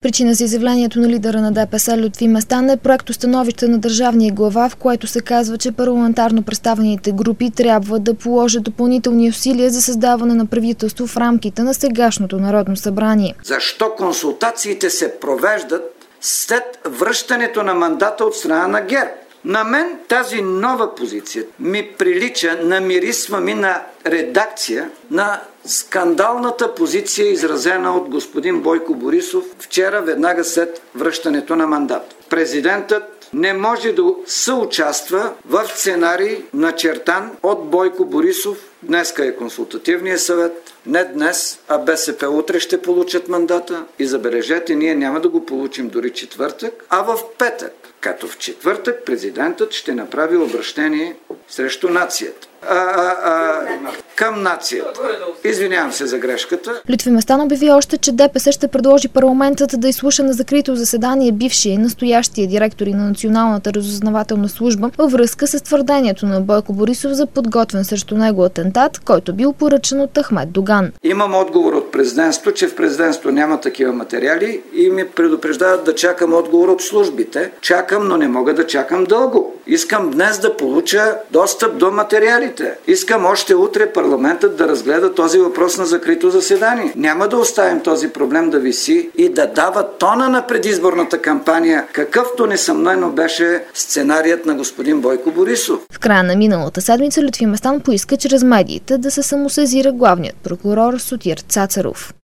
Причина за изявлението на лидера на ДПС Лютви Местан е проектостановище на държавния глава, в което се казва, че парламентарно представените групи трябва да положат допълнителни усилия за създаване на правителство в рамките на сегашното Народно събрание. Защо консултациите се провеждат след връщането на мандата от страна на ГЕРБ? На мен тази нова позиция ми прилича, намирисва ми на редакция на скандалната позиция, изразена от господин Бойко Борисов вчера, веднага след връщането на мандат. Президентът не може да съучаства в сценарий, начертан от Бойко Борисов. Днеска е консултативния съвет, не днес, а БСП утре ще получат мандата. И забележете, ние няма да го получим дори четвъртък, а в петък. Като в четвъртък президентът ще направи обращение срещу нацията. Към нацията. Извинявам се за грешката. Лютви Местан обяви още, че ДПС ще предложи парламентът да изслуша на закрито заседание бившия и настоящия директори на Националната разузнавателна служба във връзка с твърдението на Бойко Борисов за подготвен срещу него атентат, който бил поръчан от Ахмед Доган. Имам отговор от президентството, че в президентството няма такива материали и ми предупреждават да чакам отговор от службите. Чакам, но не мога да чакам дълго. Искам днес да получа достъп до материалите. Искам още утре парламентът да разгледа този въпрос на закрито заседание. Няма да оставим този проблем да виси и да дава тона на предизборната кампания, какъвто несъмнено беше сценарият на господин Бойко Борисов. В края на миналата седмица Лютви Местан поиска чрез медиите да се самосезира главният прокурор Сотир Цацаров.